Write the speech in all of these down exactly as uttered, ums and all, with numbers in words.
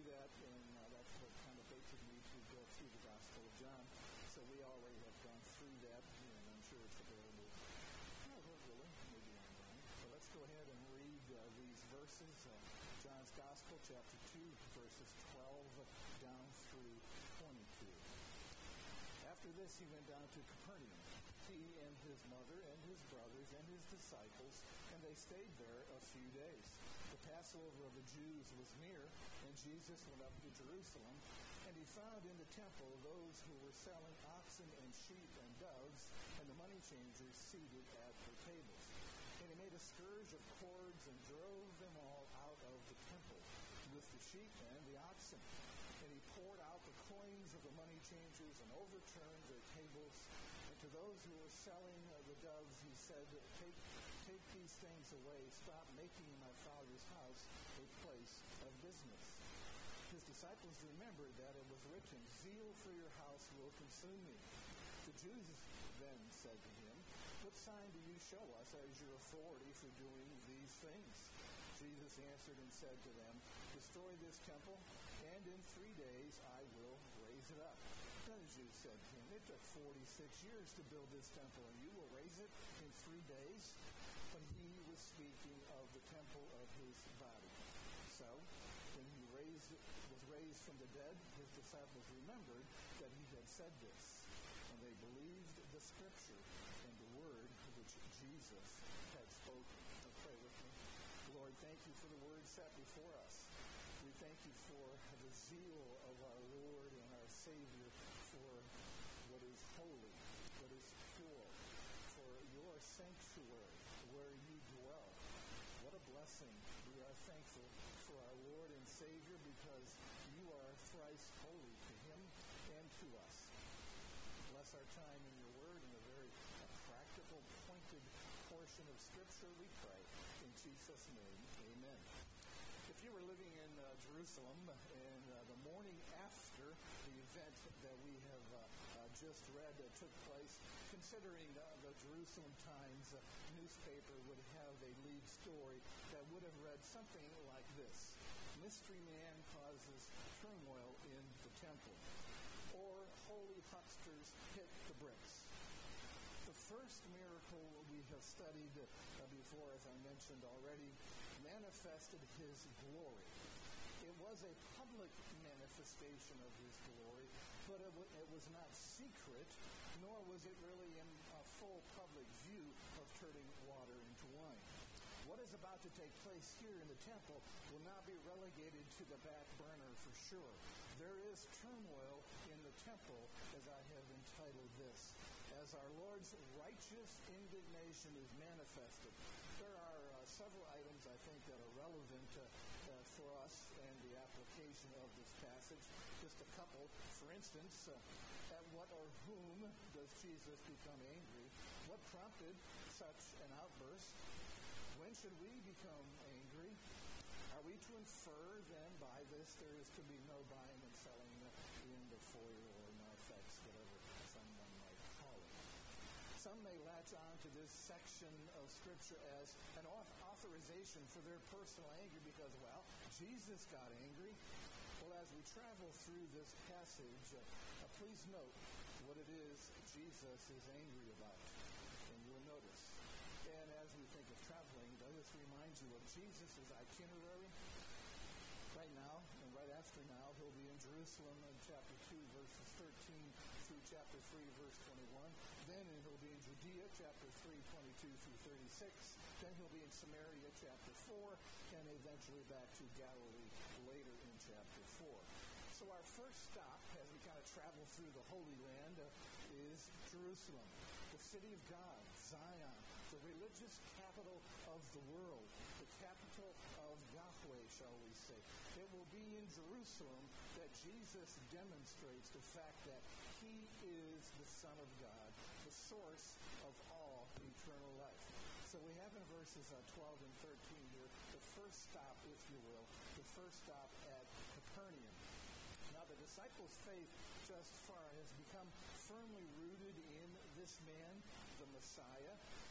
that, and uh, that's what kind of basic needs we go through the Gospel of John. So we already have gone through that, and I'm sure it's available. No, really, maybe online. So let's go ahead and read uh, these verses. Uh, John's Gospel, chapter two, verses twelve down through twenty-two. After this, he went down to Capernaum, he and his mother and his brothers and his disciples, and they stayed there a few days. The Passover of the Jews was near, and Jesus went up to Jerusalem, and he found in the temple those who were selling oxen and sheep and doves, and the money changers seated at their tables. And he made a scourge of cords and drove them all out of the temple, with the sheep and the oxen. And he poured out the coins of the money changers and overturned their tables. And to those who were selling uh, the doves, he said, Take take these things away. Stop making my Father's house a place of business. His disciples remembered that it was written, Zeal for your house will consume me. The Jews then said to him, What sign do you show us as your authority for doing these things? Jesus answered and said to them, Destroy this temple, and in three days I will raise it up. Then the Jews said to him, It took forty-six years to build this temple, and you will raise it in three days? But he was speaking of the temple of his body. So, when he raised, was raised from the dead, his disciples remembered that he had said this, and they believed the scripture and the word which Jesus had spoken. Now pray with me. Lord, thank you for the word set before us. We thank you for the zeal of our Lord and our Savior for what is holy, what is pure, for your sanctuary where you dwell. What a blessing. We are thankful for our Lord and Savior because you are thrice holy to him and to us. Bless our time in your word in a very a practical, pointed portion of Scripture, we pray. In Jesus' name, amen. If you were living in uh, Jerusalem and uh, the morning after the event that we have uh, uh, just read uh, took place, considering uh, the Jerusalem Times uh, newspaper would have a lead story that would have read something like this. Mystery man causes turmoil in the temple. Or holy hucksters hit the bricks. The first miracle we have studied uh, before, as I mentioned already, manifested his glory. It was a public manifestation of his glory, but it, w- it was not secret, nor was it really in a full public view of turning water into wine. What is about to take place here in the temple will not be relegated to the back burner for sure. There is turmoil in the temple, as I have entitled this. As our Lord's righteous indignation is manifested, there are uh, several items, I think, that are relevant uh, uh, for us and the application of this passage. Just a couple. For instance, uh, at what or whom does Jesus become angry? What prompted such an outburst? When should we become angry? Are we to infer then by this there is to be no buying and selling in the foyer or narthex, whatever someone might call it? Some may latch on to this section of Scripture as an authorization for their personal anger because, well, Jesus got angry. Well, as we travel through this passage, uh, uh, please note what it is Jesus is angry about. And you'll notice. And as we think of traveling, does this remind you of Jesus' itinerary? Right now, and right after now, he'll be in Jerusalem in chapter two, verses thirteen through chapter three, verse twenty-one. Then he'll be in Judea, chapter three, twenty-two through thirty-six. Then he'll be in Samaria, chapter four, and eventually back to Galilee later in chapter four. So our first stop, as we kind of travel through the Holy Land, uh, is Jerusalem, the city of God, Zion, the religious capital of the world, the capital of Yahweh, shall we say. It will be in Jerusalem that Jesus demonstrates the fact that he is the Son of God, the source of all eternal life. So we have in verses uh, twelve and thirteen here, the first stop, if you will, the first stop at Capernaum. Now the disciples' faith just far has become firmly rooted in this man, the Messiah. And as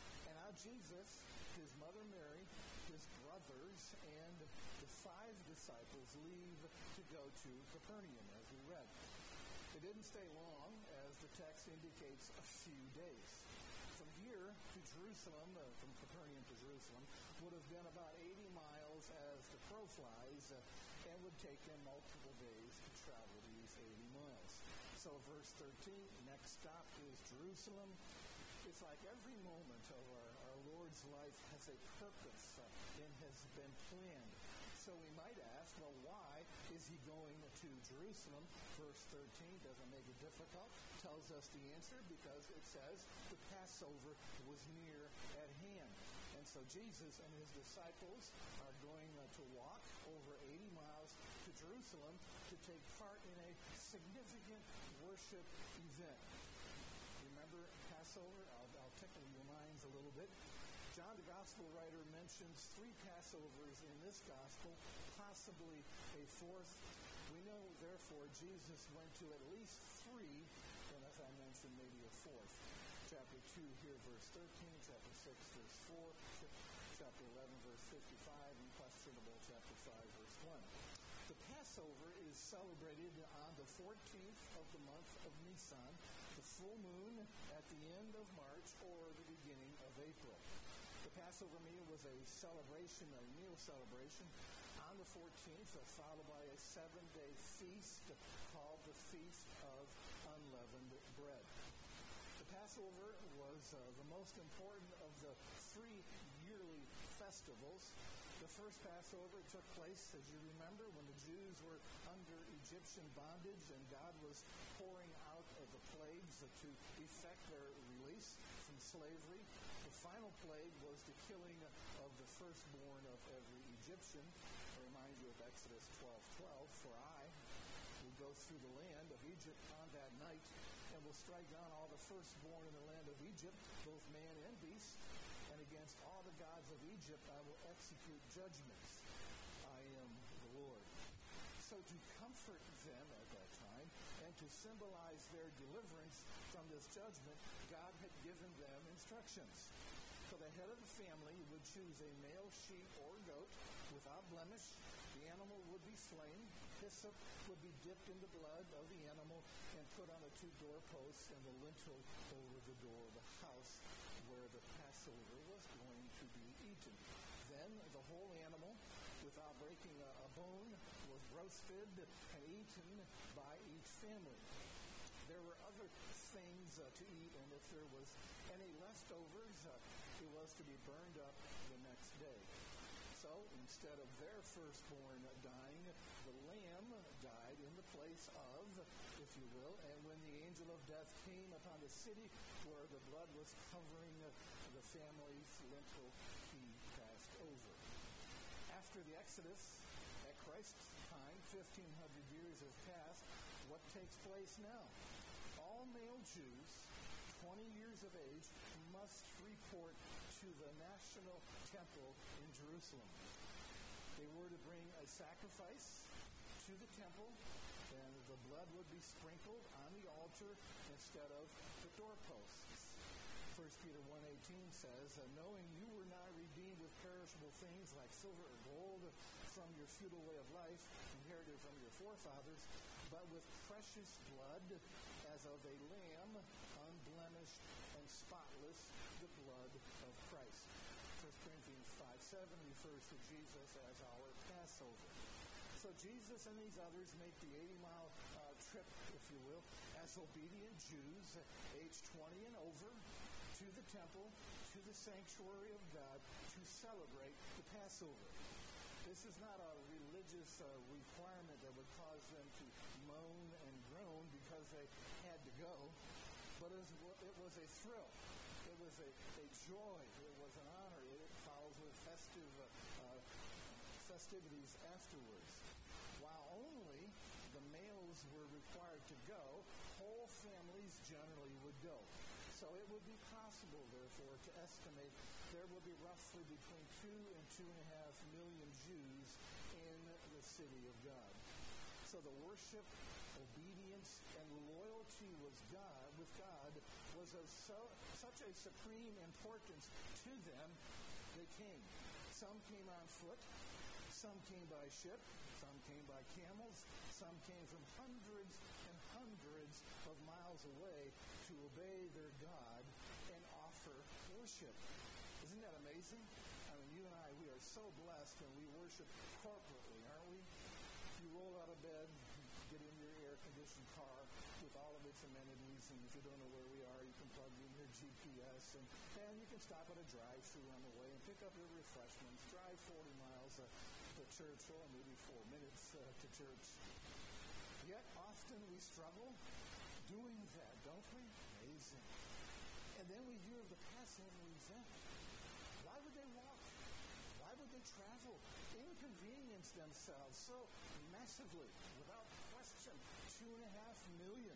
now Jesus, his mother Mary, his brothers, and the five disciples leave to go to Capernaum, as we read. They didn't stay long, as the text indicates a few days. From here to Jerusalem, uh, from Capernaum to Jerusalem, would have been about eighty miles as the crow flies, uh, and would take them multiple days to travel these eighty miles. So verse thirteen, next stop is Jerusalem. It's like every moment of our, our Lord's life has a purpose uh, and has been planned. So we might ask, well, why is he going to Jerusalem? Verse thirteen doesn't make it difficult. Tells us the answer because it says the Passover was near at hand. And so Jesus and his disciples are going uh, to walk over eighty miles to Jerusalem to take part in a significant worship event. Remember Passover? I'll, I'll tickle your minds a little bit. John, the gospel writer, mentions three Passovers in this gospel, possibly a fourth. We know, therefore, Jesus went to at least three, and as I mentioned, maybe a fourth. Chapter two here, verse thirteen, chapter six, verse four, chapter eleven, verse fifty-five, and questionable, chapter five, verse one. The Passover is celebrated on the fourteenth of the month of Nisan, the full moon at the end of March or the beginning of April. The Passover meal was a celebration, a meal celebration on the fourteenth, followed by a seven-day feast called the Feast of Unleavened Bread. The Passover was uh, the most important of the three yearly festivals. The first Passover took place, as you remember, when the Jews were under Egyptian bondage and God was pouring out of the plagues to effect their release from slavery. The final plague was the killing of the firstborn of every Egyptian. I remind you of Exodus twelve twelve, for I will go through the land of Egypt on that night and will strike down all the firstborn in the land of Egypt, both man and beast, and against all the gods of Egypt I will execute judgments. I am the Lord. So to comfort them at that time and to symbolize their deliverance from this judgment, God had given them instructions. So the head of the family would choose a male sheep or goat without blemish. The animal would be slain. Hyssop would be dipped in the blood of the animal and put on the two doorposts and the lintel over the door of the house where the Passover was going to be eaten. Then the whole animal, without breaking a, a bone, was roasted and eaten by each family. There were other things uh, to eat, and if there was any leftovers, uh, it was to be burned up the next day. So instead of their firstborn dying, the lamb died in the place of, if you will, and when the angel of death came upon the city where the blood was covering uh, the family's lintel, he passed over. After the Exodus, at Christ's time, fifteen hundred years have passed. What takes place now? All male Jews, twenty years of age, must report to the national temple in Jerusalem. They were to bring a sacrifice to the temple, and the blood would be sprinkled on the altar instead of the doorposts. First Peter one eighteen says, knowing you were not redeemed with perishable things like silver or gold from your futile way of life, inherited from your forefathers, but with precious blood as of a lamb, unblemished and spotless, the blood of Christ. First Corinthians five seven refers to Jesus as our Passover. So Jesus and these others make the eighty-mile uh, trip, if you will, as obedient Jews, age twenty and over, to the temple, to the sanctuary of God, to celebrate the Passover. This is not a religious uh, requirement that would cause them to moan and groan because they had to go, but it was, it was a thrill. It was a, a joy. It was an honor. It follows with festive uh, uh, festivities afterwards. While only the males were required to go, whole families generally would go. So it would be possible, therefore, to estimate there would be roughly between two and two and a half million Jews in the city of God. So the worship, obedience, and loyalty was God with God was of so, such a supreme importance to them, they came. Some came on foot, some came by ship, some came by camels, some came from hundreds and hundreds of miles away to obey their God and offer worship. Isn't that amazing? I mean, you and I, we are so blessed when we worship corporately, aren't we? You roll out of bed, get in your air-conditioned car with all of its amenities, and if you don't know where we are, you can plug in your G P S, and, and you can stop at a drive-thru on the way and pick up your refreshments, drive forty miles uh, to church, or maybe four minutes uh, to church. Yet often we struggle doing that, don't we? Amazing. And then we hear of the Passover event. Why would they walk? Why would they travel? Inconvenience themselves so massively, without question, two and a half million.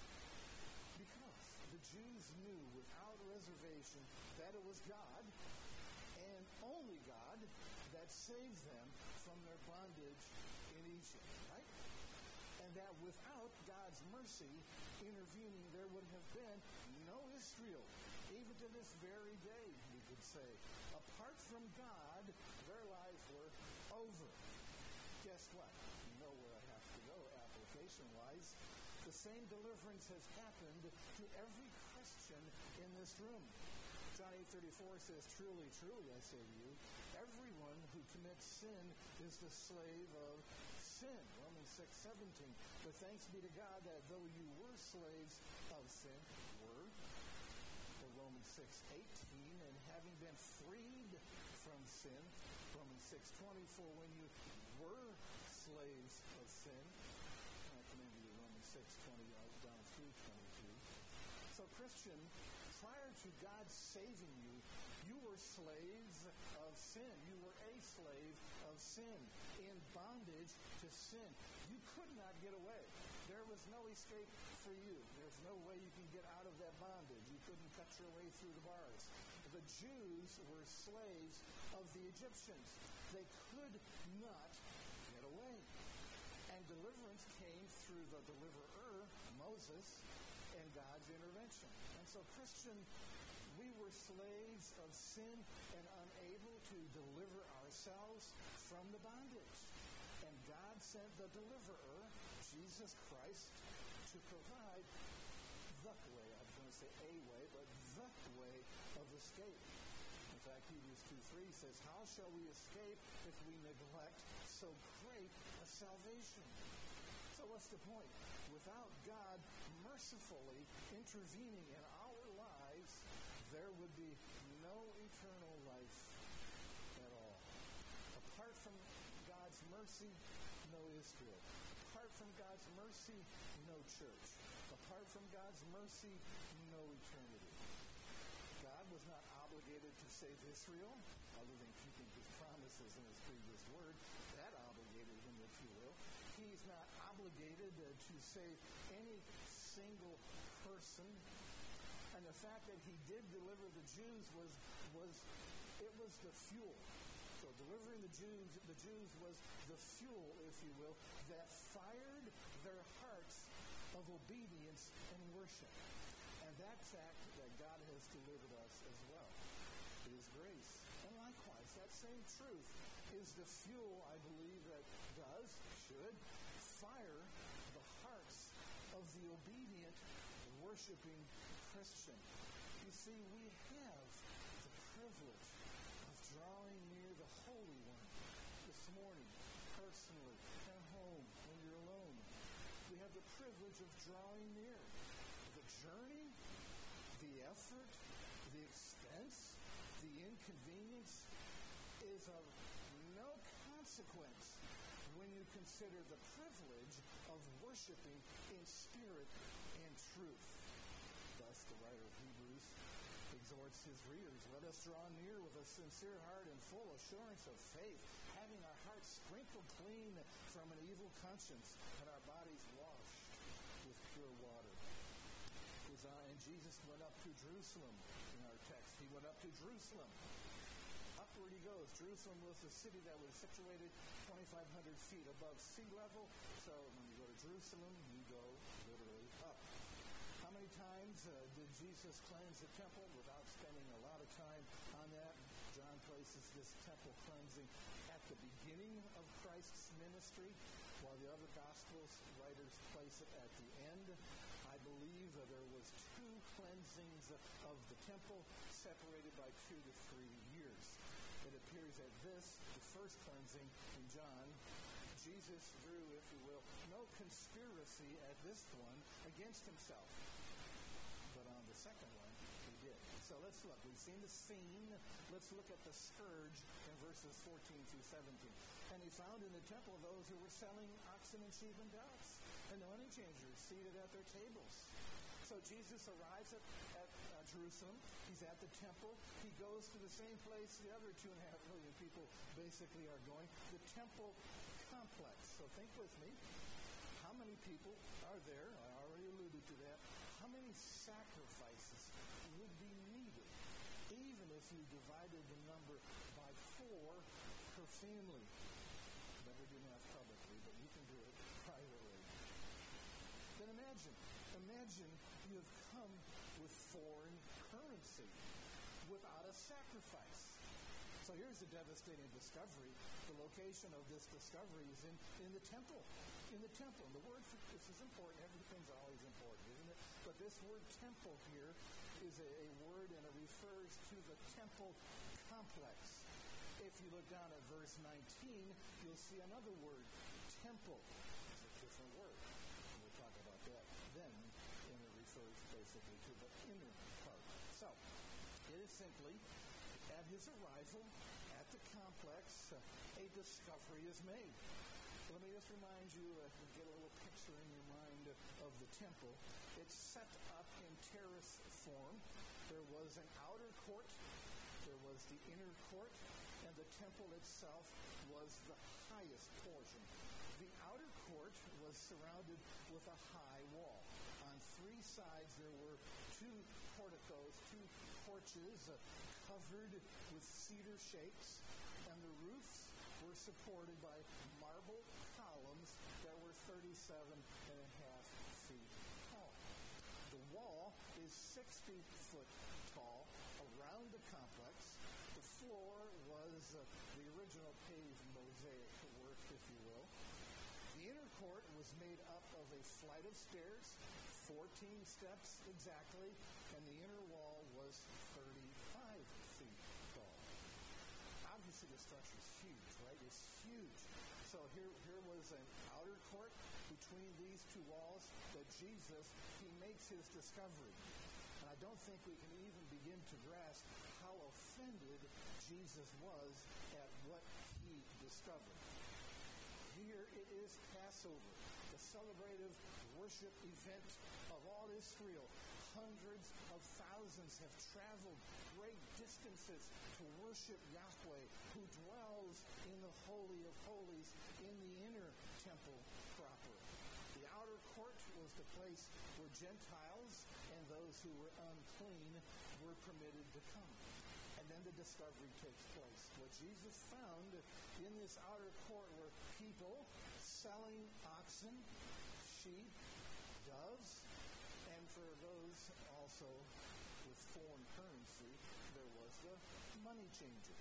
Because the Jews knew without reservation that it was God, and only God, that saved them from their bondage in Egypt, right? And that without God's mercy intervening, there would have been no Israel, even to this very day, we could say. Apart from God, their lives were over. Guess what? You know where I have to go, application-wise. The same deliverance has happened to every Christian in this room. John eight thirty-four says, "Truly, truly, I say to you, everyone who commits sin is the slave of sin." Romans six seventeen. But thanks be to God that though you were slaves of sin, were, or Romans six eighteen, and having been freed from sin, Romans six twenty, for when you were slaves of sin, and I commend you to Romans six twenty down through twenty-two. So Christian, prior to God saving you, you were slaves of sin. You were a slave of sin, in bondage to sin. You could not get away. There was no escape for you. There's no way you can get out of that bondage. You couldn't cut your way through the bars. The Jews were slaves of the Egyptians. They could not get away. And deliverance came through the deliverer, Moses, and God's intervention. And so, Christian, we were slaves of sin and unable to deliver ourselves from the bondage. And God sent the deliverer, Jesus Christ, to provide the way, I was going to say a way, but the way of escape. In fact, Hebrews two three says, "How shall we escape if we neglect so great a salvation?" So what's the point? Without God mercifully intervening in our lives, there would be no eternal life at all. Apart from God's mercy, no Israel. Apart from God's mercy, no church. Apart from God's mercy, no eternity. God was not obligated to save Israel, other than keeping his promises in his previous word. That obligated him, if you will. He's not obligated uh, to save any single person. And the fact that he did deliver the Jews was, was it was the fuel. So delivering the Jews, the Jews was the fuel, if you will, that fired their hearts of obedience and worship. And that fact that God has delivered us as well. It is grace. And likewise, that same truth is the fuel, I believe, that does, should, fire the hearts of the obedient, worshiping Christian. You see, we have the privilege of drawing near the Holy One this morning, personally, at home, when you're alone. We have the privilege of drawing near. The journey, the effort, the expense, the inconvenience is of no consequence when you consider the privilege of worshiping in spirit and truth. Thus, the writer of Hebrews exhorts his readers, "Let us draw near with a sincere heart and full assurance of faith, having our hearts sprinkled clean from an evil conscience and our bodies washed with pure water." And Jesus went up to Jerusalem in our text. He went up to Jerusalem. Upward he goes. Jerusalem was the city that was situated twenty-five hundred feet above sea level. So when you go to Jerusalem, you go literally up. How many times Jesus cleansed the temple without spending a lot of time on that. John places this temple cleansing at the beginning of Christ's ministry, while the other Gospels writers place it at the end. I believe that there was two cleansings of the temple separated by two to three years. It appears that this, the first cleansing in John, Jesus drew, if you will, no conspiracy at this one against himself. But on the second one, he did. So let's look. We've seen the scene. Let's look at the scourge in verses fourteen through seventeen. And he found in the temple those who were selling oxen and sheep and doves, and the money changers seated at their tables. So Jesus arrives at, at uh, Jerusalem. He's at the temple. He goes to the same place the other two and a half million people basically are going, the temple complex. So think with me. How many people are there? I already alluded to that. How many sacrifices would be needed, even if you divided the number by four per family? Never do math publicly, but you can do it privately. Then imagine, imagine you have come with foreign currency without a sacrifice. So here's the devastating discovery. The location of this discovery is in, in the temple. In the temple. And the word for this is important. Everything's always important, isn't it? But this word temple here is a, a word, and it refers to the temple complex. If you look down at verse nineteen, you'll see another word, temple. It's a different word. And we'll talk about that then, and it refers basically to the inner part. So, it is simply, at his arrival at the complex, uh, a discovery is made. Let me just remind you, uh, get a little picture in your mind of the temple. It's set up in terrace form. There was an outer court, there was the inner court, and the temple itself was the highest portion. The outer court was surrounded with a high wall. On three sides there were two porticos, two porches uh, covered with cedar shakes, and the roofs were supported by marble columns that were thirty-seven and a half feet tall. The wall is sixty foot tall around the complex. The floor was uh, the original paved mosaic work, if you will. The inner court was made up of a flight of stairs, fourteen steps exactly, and the inner wall was thirty-five feet tall. Obviously, the structure is huge, right? It's huge. So here, here was an outer court between these two walls that Jesus, he makes his discovery. And I don't think we can even begin to grasp how offended Jesus was at what he discovered. Here it is Passover, the celebrative worship event of all Israel. Hundreds of thousands have traveled great distances to worship Yahweh, who dwells in the Holy of Holies in the inner temple proper. The outer court was the place where Gentiles and those who were unclean were permitted to come. And then the discovery takes place. What Jesus found in this outer court were people selling oxen, sheep, doves, and for those also with foreign currency, there was the money changers.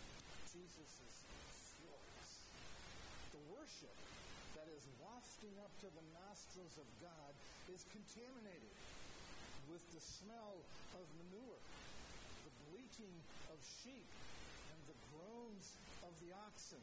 Jesus is furious. The worship that is wafting up to the nostrils of God is contaminated with the smell of manure, the bleating of sheep, and the groans of the oxen,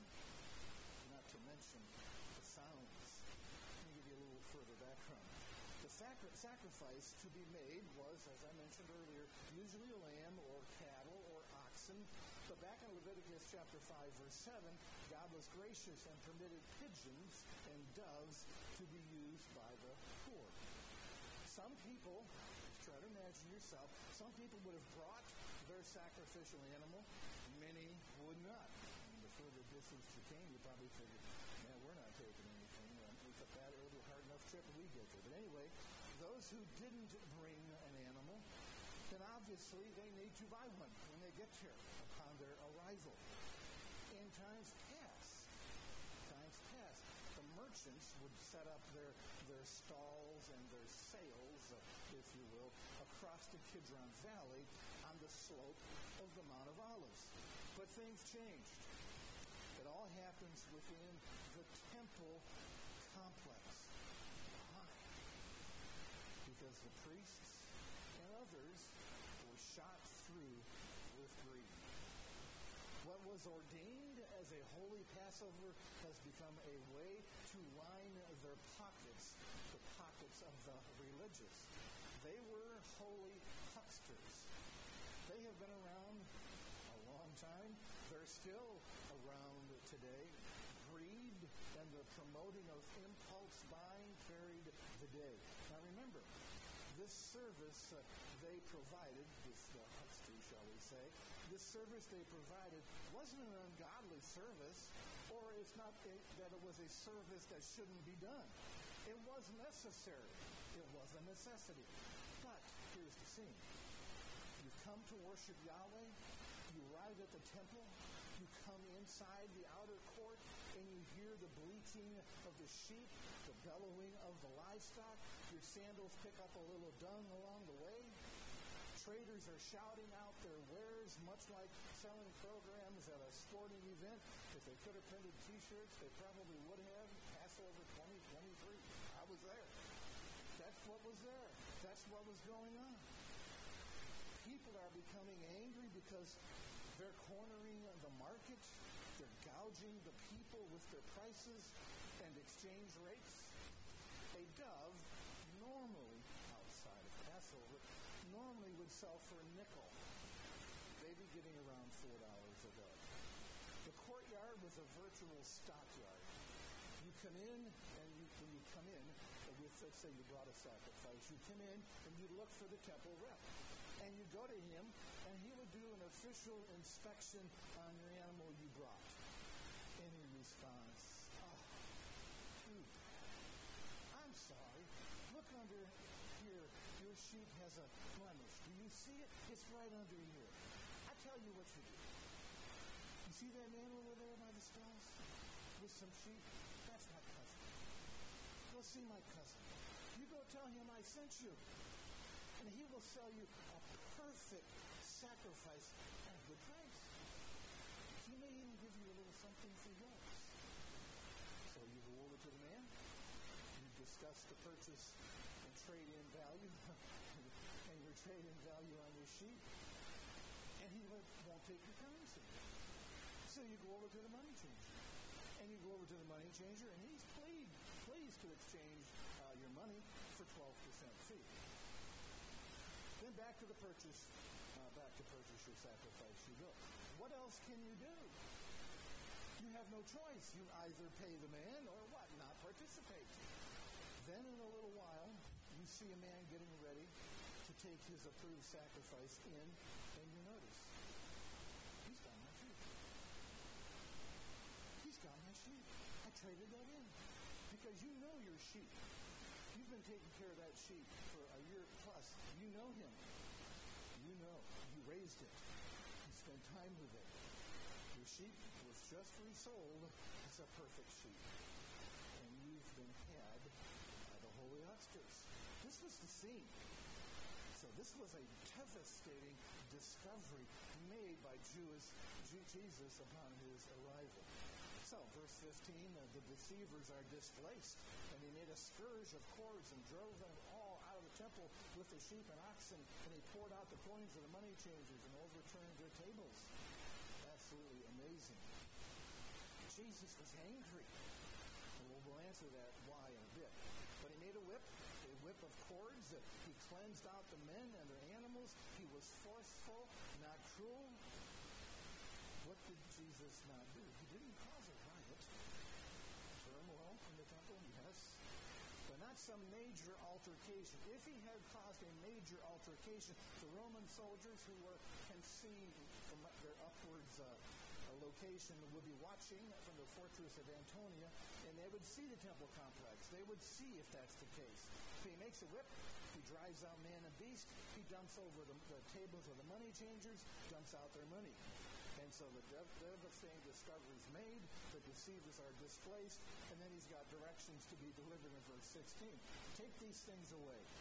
not to mention the sounds. Let me give you a little further background. The sacri- sacrifice to be made was, as I mentioned earlier, usually a lamb or cattle or oxen. But back in Leviticus chapter five, verse seven, God was gracious and permitted pigeons and doves to be used by the poor. Some people, just try to imagine yourself, some people would have brought their sacrificial animal. Many would not. And the further distance you came, you probably figured, man, we're not taking anything. We took that, it'll be a hard enough trip when we get there. But anyway, those who didn't bring an animal, then obviously they need to buy one when they get here upon their arrival. In times past, times past, the merchants would set up their, their stalls and their sales, uh, if you will, across the Kidron Valley on the slope of the Mount of Olives. But things changed. It all happens within the temple complex. Why? Because the priests and others were shot through with greed. What was ordained as a holy Passover has become a way to line their pockets, the pockets of the religious. They were holy hucksters. They have been around a long time. They're still around today. Greed and the promoting of impulse buying carried the day. Now remember, this service uh, they provided, this uh, huckster, shall we say, this service they provided wasn't an ungodly service, or it's not a, that it was a service that shouldn't be done. It was necessary. It was a necessity. But here's the scene. You come to worship Yahweh, you arrive at the temple, you come inside the outer court, and you hear the bleating of the sheep, the bellowing of the livestock. Your sandals pick up a little dung along the way. Traders are shouting out their wares, much like selling programs at a sporting event. If they could have printed T-shirts, they probably would have. Passover twenty twenty-three. I was there. That's what was there. That's what was going on. People are becoming angry because they're cornering the market. They're gouging the people with their prices and exchange rates. A dove, normally outside of Passover, normally would sell for a nickel. They'd be getting around four dollars a dove. The courtyard was a virtual stockyard. You come in, and you, when you come in, with, let's say you brought a sacrifice, you come in and you look for the temple rep. And you go to him, and he would do an official inspection on your animal you brought. Any response? Oh, too bad. I'm sorry. Look under here. Your sheep has a blemish. Do you see it? It's right under here. I tell you what you do. You see that man over there by the stalls with some sheep? That's my cousin. Go see my cousin. You go tell him I sent you. And he will sell you a perfect sacrifice at a good price. He may even give you a little something for yours. So you go over to the man, you discuss the purchase and trade-in value, and your trade-in value on your sheep, and he won't take your currency. So you go over to the money changer, and you go over to the money changer, and he's pleased, pleased to exchange uh, your money for twelve percent fee. Then back to the purchase, uh, back to purchase your sacrifice you go. What else can you do? You have no choice. You either pay the man or what? Not participate. Then in a little while, you see a man getting ready to take his approved sacrifice in, and you notice, he's got my sheep. He's got my sheep. I traded that in. Because you know your sheep. You've been taking care of that sheep for a year plus. You know him. You know. You raised it. You spent time with it. Your sheep was just resold as a perfect sheep. And you've been had by the holy hucksters. This was the scene. So this was a devastating discovery made by Jewish Jesus upon his arrival. So, verse fifteen, uh, the deceivers are displaced, and he made a scourge of cords and drove them all out of the temple with the sheep and oxen, and he poured out the coins of the money changers and overturned their tables. Absolutely amazing. Jesus was angry. And we'll, we'll answer that why in a bit. But he made a whip, a whip of cords. That he cleansed out the men and their animals. He was forceful, not cruel. What did Jesus not do? He didn't cause a riot. Turmoil in the temple, yes. But not some major altercation. If he had caused a major altercation, the Roman soldiers who were can see from their upwards uh, location would be watching from the fortress of Antonia, and they would see the temple complex. They would see if that's the case. So he makes a whip. He drives out man and beast. He dumps over the, the tables of the money changers, dumps out their money. And so the devastating discovery is made, the deceivers are displaced, and then he's got directions to be delivered in verse sixteen. Take these things away.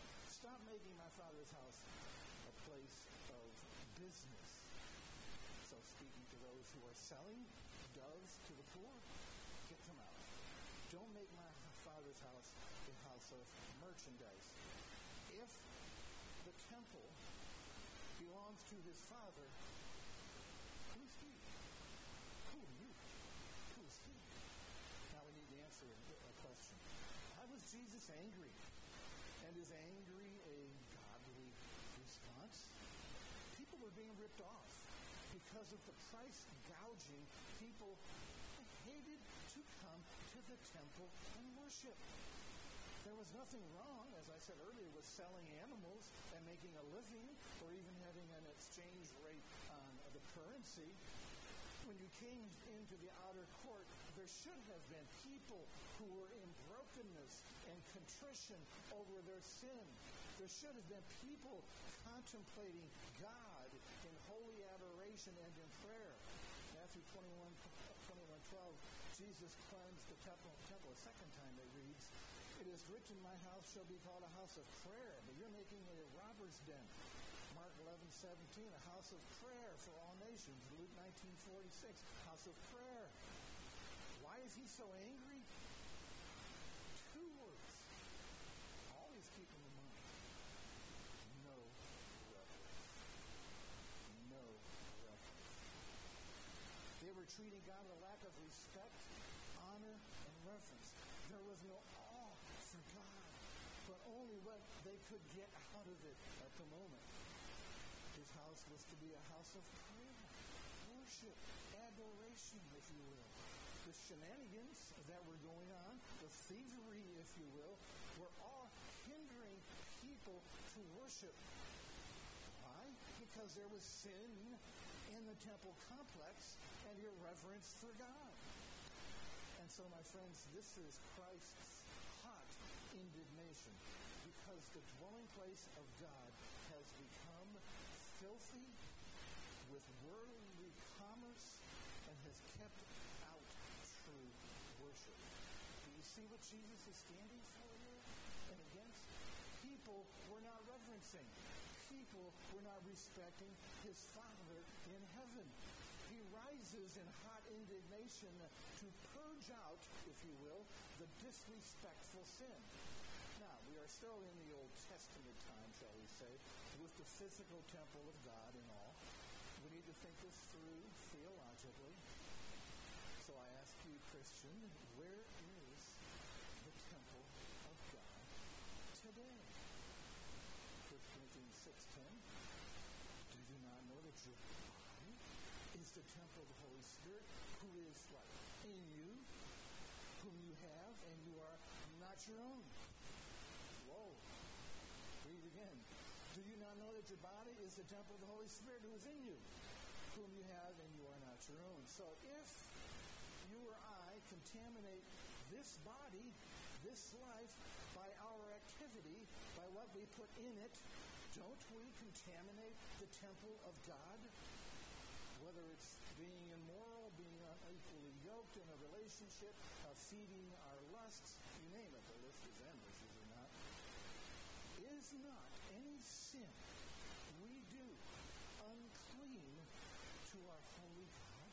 Stop making my Father's house a place of business. So speaking to those who are selling doves to the poor, get them out. Don't make my Father's house a house of merchandise. If the temple belongs to his Father, who's he? Who are you? Who's he? Now we need to answer a question. Why was Jesus angry? And is angry a godly response? People were being ripped off because of the price gouging. People hated to come to the temple and worship. There was nothing wrong, as I said earlier, with selling animals and making a living or even having an exchange rate on the currency. When you came into the outer court, there should have been people who were in brokenness and contrition over their sin. There should have been people contemplating God in holy adoration and in prayer. Matthew twenty-one, twenty-one twelve, Jesus cleansed the temple, temple a second time, it reads, "It is written, my house shall be called a house of prayer, but you're making it a robber's den." Mark eleven seventeen, a house of prayer for all nations. Luke nineteen forty-six, house of prayer. Why is he so angry? Two words. Always keep them in mind. No reverence. No reverence. They were treating God with a lack of respect, honor, and reverence. There was no awe for God, but only what they could get out of it at the moment. His house was to be a house of prayer, worship, adoration, if you will. The shenanigans that were going on, the thievery, if you will, were all hindering people to worship. Why? Because there was sin in the temple complex and irreverence for God. And so, my friends, this is Christ's hot indignation, because the dwelling place of God has become filthy with worldly commerce and has kept out true worship. Do you see what Jesus is standing for here and against? People were not reverencing. People were not respecting his Father in heaven. He rises in hot indignation to purge out, if you will, the disrespectful sin. Now, we are still in the Old Testament time, shall we say, with the physical temple of God and all. We need to think this through theologically. So I ask you, Christian, where is the temple of God today? First Corinthians six ten. Do you not know that your body is the temple of the Holy Spirit, who is what? In you, whom you have, and you are not your own. Whoa. Read again. Do you not know that your body is the temple of the Holy Spirit who is in you, whom you have, and you are not your own? So if you or I contaminate this body, this life, by our activity, by what we put in it, don't we contaminate the temple of God? Whether it's being immoral, being unequally yoked in a relationship, uh, feeding our lusts, you name it, the list is endless, is it not? Is not any sin we do unclean to our holy God?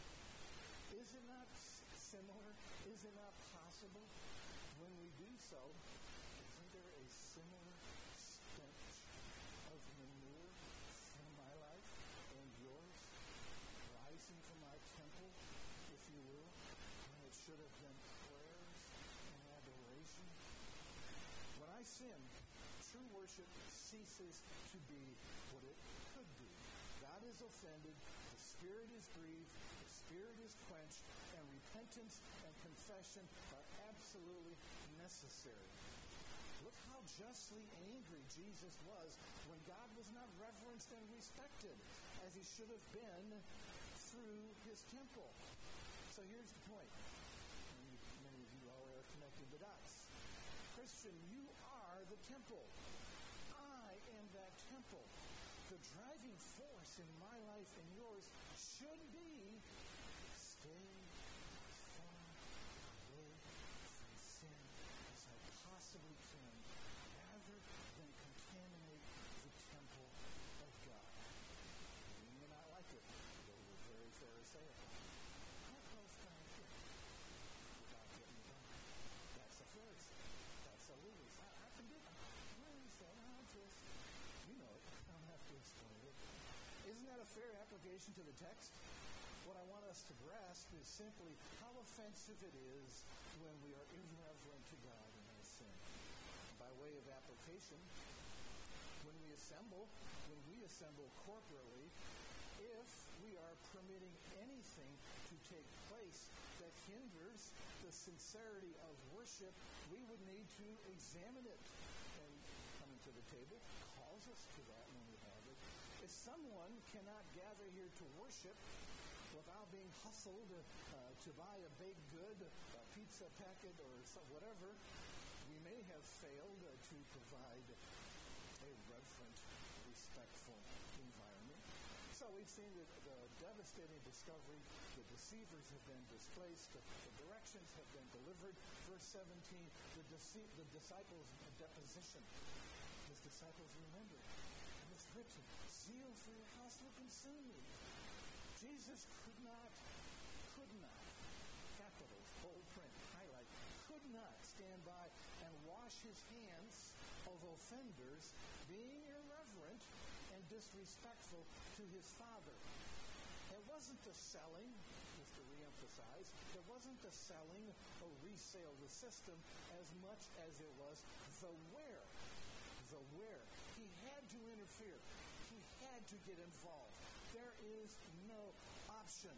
Is it not similar? Is it not possible when we do so? Isn't there a similar stench of manure from my life and yours rising from my temple, if you will, when it should have been prayers and adoration? When I sin, true worship ceases to be what it could be. God is offended, the Spirit is grieved, the Spirit is quenched, and repentance and confession are absolutely necessary. Look how justly angry Jesus was when God was not reverenced and respected as he should have been through his temple. So here's the point. Many, many of you already are connecting the dots. Christian, you are the temple. I am that temple. The driving force in my life and yours should be stay as far away from sin as I possibly can, rather than continue application to the text, what I want us to grasp is simply how offensive it is when we are irreverent to God in our sin. By way of application, when we assemble, when we assemble corporately, if we are permitting anything to take place that hinders the sincerity of worship, we would need to examine it. And coming to the table calls us to that when we have it. If someone cannot gather here to worship without being hustled uh, to buy a baked good, a pizza packet, or some, whatever, we may have failed uh, to provide a reverent, respectful environment. So we've seen the, the devastating discovery. The deceivers have been displaced. The, the directions have been delivered. Verse seventeen, the, dece- the disciples' deposition. His disciples remembered. It was written, zeal for your house will consume me. Jesus could not, could not, capitals, bold print, highlight, could not stand by and wash his hands of offenders being irreverent and disrespectful to his Father. It wasn't the selling, just to reemphasize, it wasn't the selling or resale of the system as much as it was the where. The where. He had to interfere. He had to get involved. There is no option.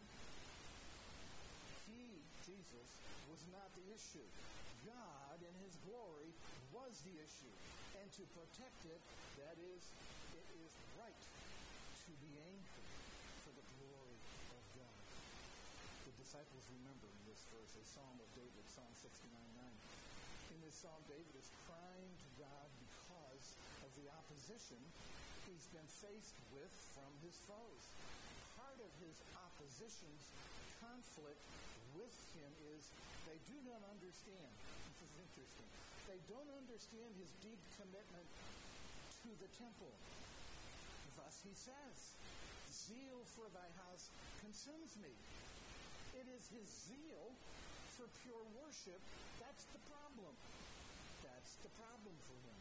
He, Jesus, was not the issue. God in his glory was the issue. And to protect it, that is, it is right to be angry for the glory of God. The disciples remember in this verse a psalm of David, Psalm sixty-nine nine. In this psalm, David is crying to God because of the opposition he's been faced with from his foes. Part of his opposition's conflict with him is they do not understand. This is interesting. They don't understand his deep commitment to the temple. Thus he says, zeal for thy house consumes me. It is his zeal for pure worship. That's the problem. That's the problem for him.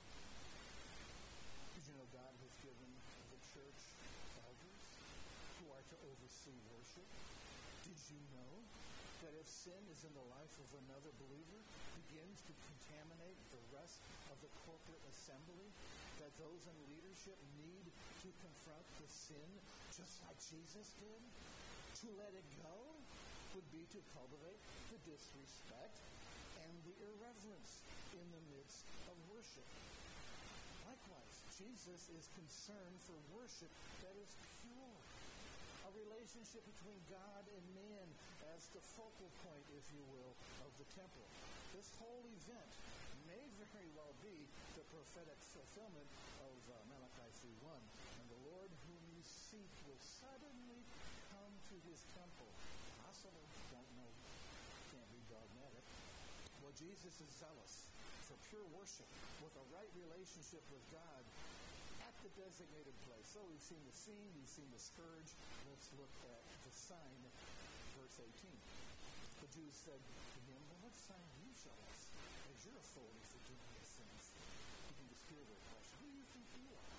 Did you know God has given the church elders who are to oversee worship? Did you know that if sin is in the life of another believer, begins to contaminate the rest of the corporate assembly, that those in leadership need to confront the sin just like Jesus did? To let it go would be to cultivate the disrespect and the irreverence in the midst of worship. Likewise, Jesus is concerned for worship that is pure. A relationship between God and man as the focal point, if you will, of the temple. This whole event may very well be the prophetic fulfillment of uh, Malachi three one. And the Lord whom you seek will suddenly come to his temple. Possible, don't know, can't be dogmatic. Well, Jesus is zealous for pure worship with a right relationship with God at the designated place. So we've seen the scene, we've seen the scourge. Let's look at the sign, verse eighteen. The Jews said to him, well, what sign do you show us as your authority for doing these things? You can just hear their question. Who do you think you are?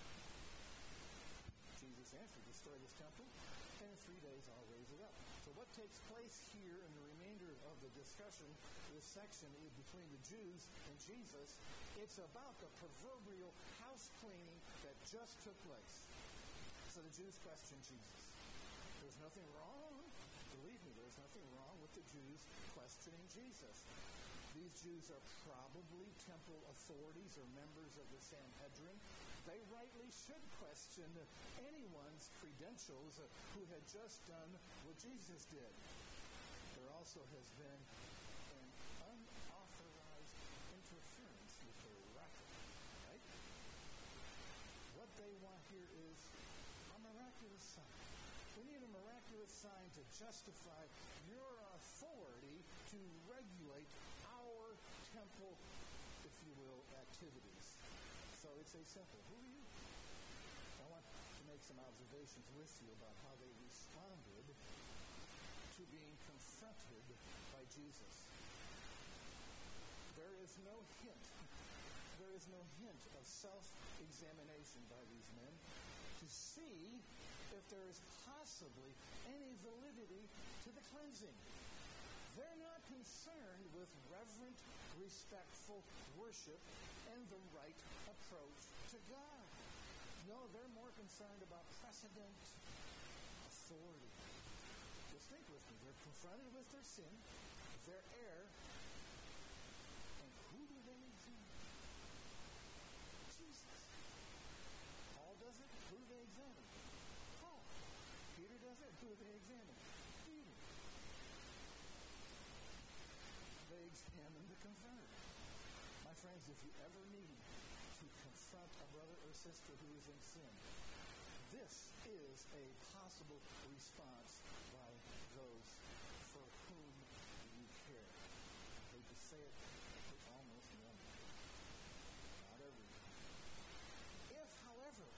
Jesus answered, destroy this temple, and in three days I'll raise it up. So what takes place here in the remainder of the discussion, this section is between the Jews and Jesus, it's about the proverbial house cleaning that just took place. So the Jews questioned Jesus. There's nothing wrong, believe me, there's nothing wrong with the Jews questioning Jesus. These Jews are probably temple authorities or members of the Sanhedrin. They rightly should question anyone's credentials who had just done what Jesus did. There also has been an unauthorized interference with their record, right? What they want here is a miraculous sign. We need a miraculous sign to justify your authority to regulate our temple, if you will, activities. So it's a simple, who are you? I want to make some observations with you about how they responded to being confronted by Jesus. There is no hint, there is no hint of self-examination by these men to see if there is possibly any validity to the cleansing. They're not concerned with reverent, respectful worship and the right approach to God. No, they're more concerned about precedent, authority. Just think with me. They're confronted with their sin, their error, and who do they examine? Jesus. Paul does it. Who do they examine? Paul. Peter does it. Who do they examine? Peter. They examine the confronter. My friends, if you ever need to confront a brother or sister who is in sin, this is a possible response by those for whom you care. I hate to say it, but almost never. Not every time. If, however,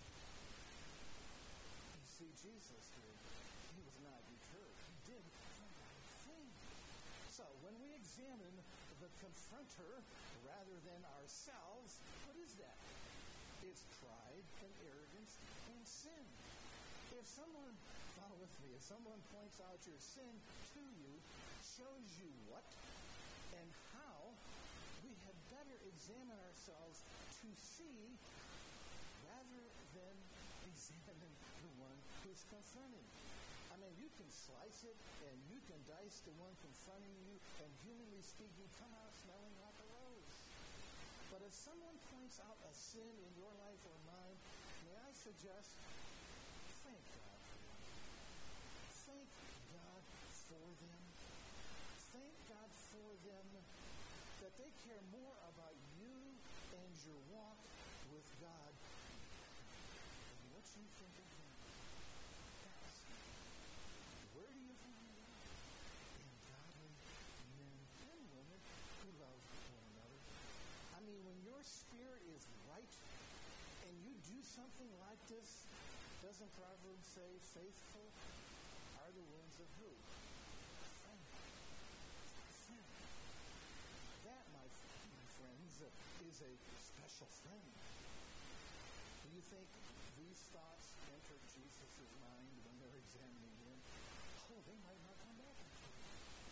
you see Jesus here, he was not deterred. He did the right thing. So, when we examine the confronter rather than ourselves, what is that? It's pride and arrogance and sin. If someone, follow with me, if someone points out your sin to you, shows you what and how, we had better examine ourselves to see rather than examining the one who's confronting. I mean, you can slice it and you can dice the one confronting you, and humanly speaking, come out smelling like a rose. But if someone points out a sin in your life or mine, may I suggest, thank God for them. Thank God for them. Thank God for them that they care more about you and your walk with God than what you think of them. Yes. Where do you find that? In godly men and women who love one another. I mean, when your spirit is right and you do something like this, doesn't Proverbs say, faithful are the wounds of who? Friend. Friend. That, my, my friends, uh, is a special friend. Do you think these thoughts enter Jesus' mind when they're examining him? Oh, they might not come back into it.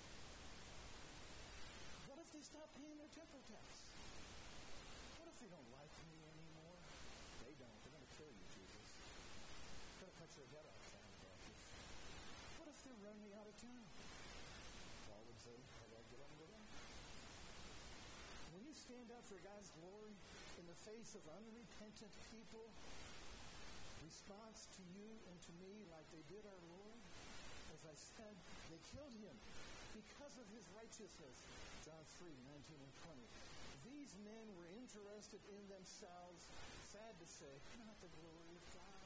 What if they stop paying their temple tax? What if they don't like me anymore? They don't. They're going to kill you, Jesus. They're going to cut your head off trying about this. What if they run me out of town? Paul would say, all right, get on, get on. When you stand up for God's glory in the face of unrepentant people, response to you and to me like they did our Lord, as I said, they killed him because of his righteousness. John three, nineteen and twenty. These men were interested in themselves, sad to say, not the glory of God.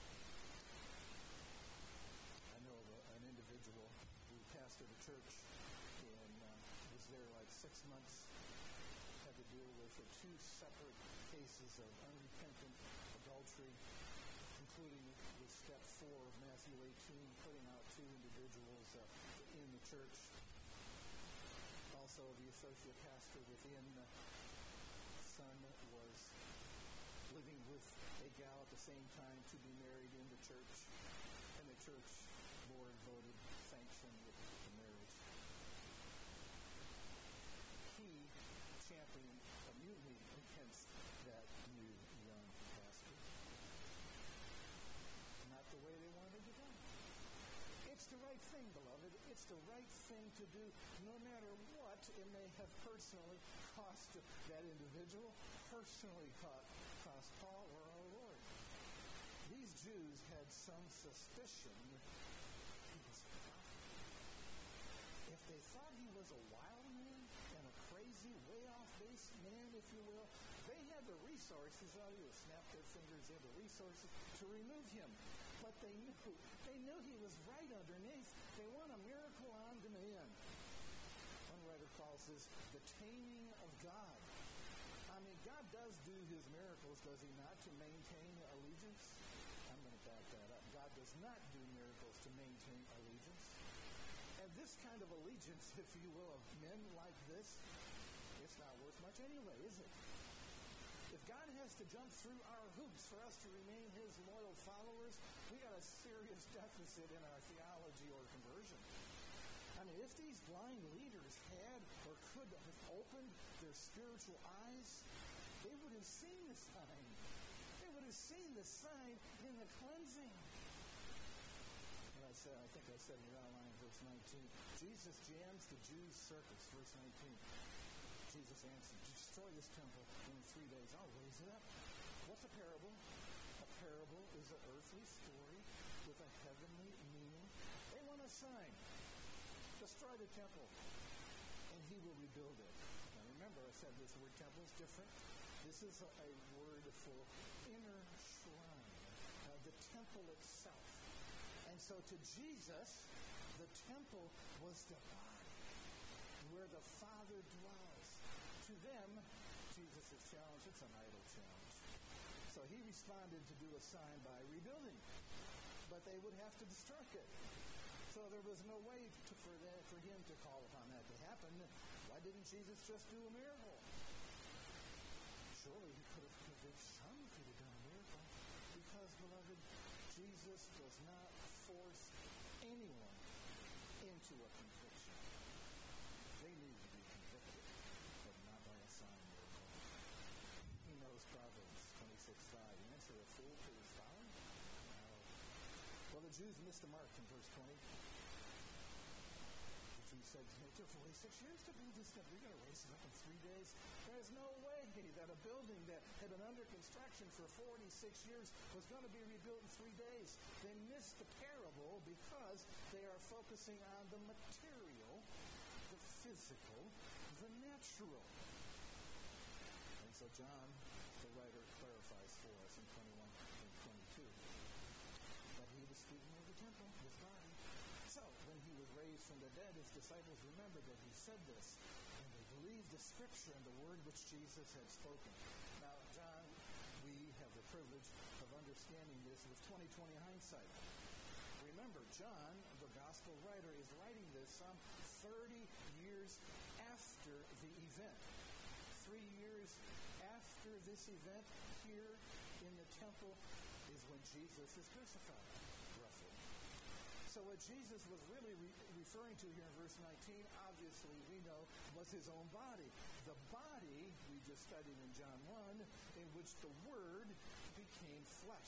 I know of a, an individual who pastored a church and uh, was there like six months, had to deal with uh, two separate cases of unrepentant adultery, concluding with step four of Matthew eighteen, putting out two individuals uh, in the church. Also, the associate pastor within uh, son was living with a gal at the same time to be married in the church, and the church board voted sanction with the marriage. He championed a mutiny against that new young pastor. Not the way they wanted it done. It's the right thing, beloved. It's the right thing to do, no matter what it may have personally cost that individual, personally cost, cost Paul or our Lord. These Jews had some suspicion he was a prophet. If they thought he was a wild man and a crazy, way-off-base man, if you will, they had the resources, all you would snap their fingers, they had the resources to remove him. But they knew, they knew he was right underneath. They want a miracle on demand. One writer calls this the taming of God. I mean, God does do his miracles, does he not, to maintain allegiance? I'm going to back that up. God does not do miracles to maintain allegiance. And this kind of allegiance, if you will, of men like this, it's not worth much anyway, is it? If God has to jump through our hoops for us to remain his loyal followers, we got a serious deficit in our theology or conversion. I mean, if these blind leaders had or could have opened their spiritual eyes, they would have seen the sign. They would have seen the sign in the cleansing. And I said, I think I said in your outline, verse nineteen, Jesus jams the Jews' circus, verse nineteen. Jesus answered, destroy this temple, and in three days I'll raise it up. What's a parable? A parable is an earthly story with a heavenly meaning. They want a sign. Destroy the temple, and he will rebuild it. Now remember, I said this word temple is different. This is a, a word for inner shrine, uh, the temple itself. And so to Jesus, the temple was the body where the Father dwells. To them, Jesus' challenge, it's an idol challenge. So he responded to do a sign by rebuilding, but they would have to destroy it. So there was no way to, for, them, for him to call upon that to happen. Why didn't Jesus just do a miracle? Surely he could have convinced some could have done a miracle. Because, beloved, Jesus does not force anyone into a conviction. They need to be convicted, but not by a sign miracle. He knows Proverbs twenty-six five. Answer a fool to his folly? No. Well, the Jews missed the mark in verse twenty. The Jews said, it took forty-six years to build this temple. You're going to raise it up in three days? There's no way that a building that had been under construction for forty-six years was going to be rebuilt in three days. They missed the parable because they are focusing on the material, the physical, the natural. And so John, the writer, clarifies for us in twenty-one and twenty-two that he was speaking of the temple, his body. So, when he was raised from the dead, his disciples remembered that he said this, and they believed the scripture and the word which Jesus had spoken. Now, John, we have the privilege of understanding this with twenty twenty hindsight. Remember, John, the gospel writer, is writing this some thirty years after the event. Three years after this event, here in the temple is when Jesus is crucified, roughly. So what Jesus was really re- referring to here in verse nineteen, obviously we know, was his own body. The body we just studied in John one, in which the Word became flesh.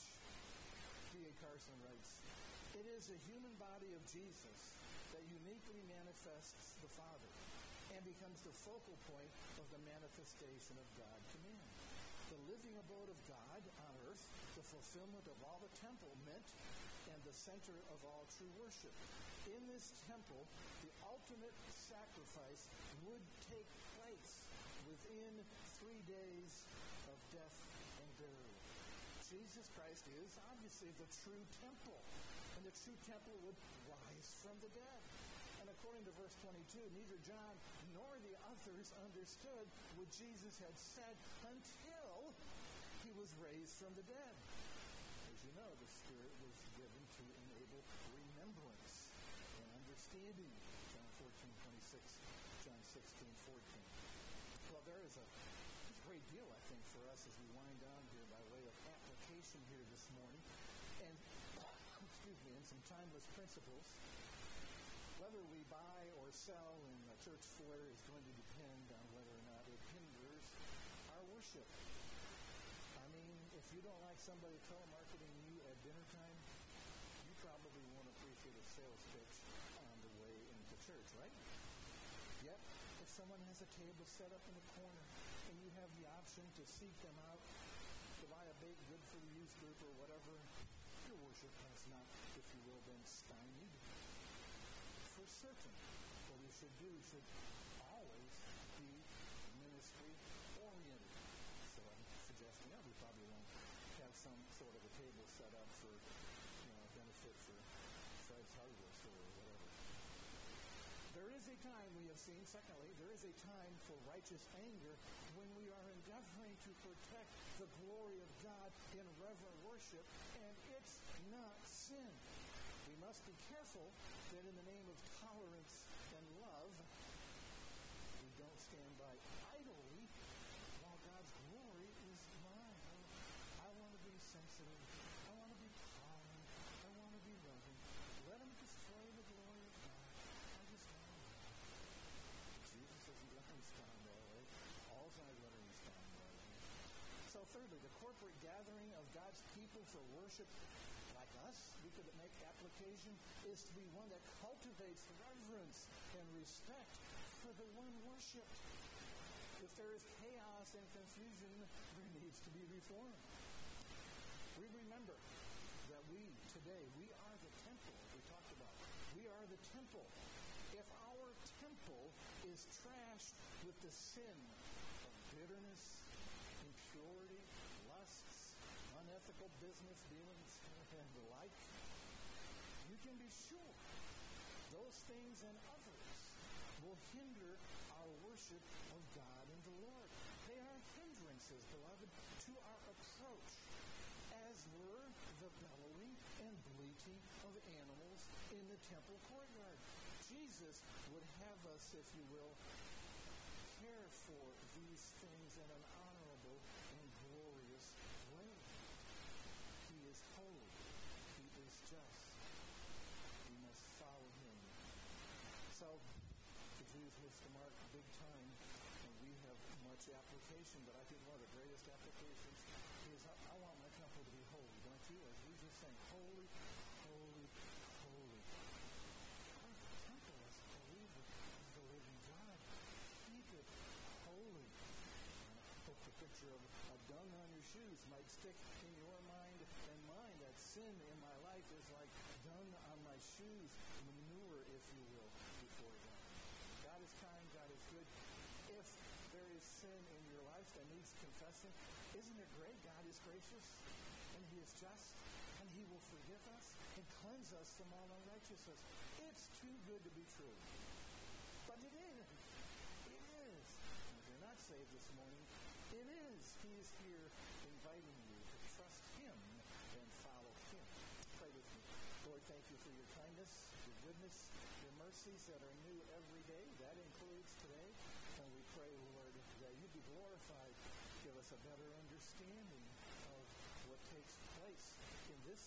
D A Carson writes, it is the human body of Jesus that uniquely manifests the Father and becomes the focal point of the manifestation of God to man. The living abode of God on earth, the fulfillment of all the temple meant, and the center of all true worship. In this temple, the ultimate sacrifice would take place within three days of death and burial. Jesus Christ is obviously the true temple, and the true temple would rise from the dead. And according to verse twenty-two, neither John nor the others understood what Jesus had said until he was raised from the dead. As you know, the Spirit was given to enable remembrance and understanding. John fourteen twenty-six, John sixteen fourteen. Well, there is a great deal, I think, for us as we wind down here by way of application here this morning. And, excuse me, and some timeless principles. Whether we buy or sell in the church foyer is going to depend on whether or not it hinders our worship. I mean, if you don't like somebody telemarketing you at dinner time, you probably won't appreciate a sales pitch on the way into church, right? Yet, if someone has a table set up in a corner and you have the option to seek them out, to buy a baked good for the youth group or whatever, your worship has not, if you will, been stymied. For certain, what we should do should always be ministry-oriented. So I'm suggesting that we probably won't have some sort of a table set up for, you know, benefit for Fred's hardware store or whatever. There is a time, we have seen, secondly, there is a time for righteous anger when we are endeavoring to protect the glory of God in reverent worship, and it's not sin. We must be careful that in the name of tolerance and love, we don't stand by idly while God's glory is mine. I want to be sensitive. I want to be worship like us, we could make application, is to be one that cultivates reverence and respect for the one worshipped. If there is chaos and confusion, there needs to be reform. We remember that we, today, we are the temple we talked about. We are the temple. If our temple is trashed with the sin of bitterness, impurity, lusts, unethical business dealings, and the like, you can be sure those things and others will hinder our worship of God and the Lord. They are hindrances, beloved, to our approach, as were the bellowing and bleating of animals in the temple courtyard. Jesus would have us, if you will, care for these things in an honorable and glorious way. He is holy. He is just. We must follow him. So, to use Mister Mark big time, and we have much application, but I think one of the greatest applications is I, I want my temple to be holy, don't you? As we just sang, holy, holy, holy. Our temple is the believer of the living God. Keep it holy. And I hope the picture of a dung on your shoes might stick in your mind and mine. That sin in my life is like dung on my shoes, manure, if you will, before God. God is kind, God is good. If there is sin in your life that needs confessing, isn't it great? God is gracious, and he is just, and he will forgive us and cleanse us from all unrighteousness. It's too good to be true. But it is. It is. And if you're not saved this morning, it is. He is here inviting you to trust him and follow him. Pray with me. Lord, thank you for your kindness, your goodness, your mercies that are new every day. That includes today. And we pray, Lord, that you be glorified. Give us a better understanding of what takes place in this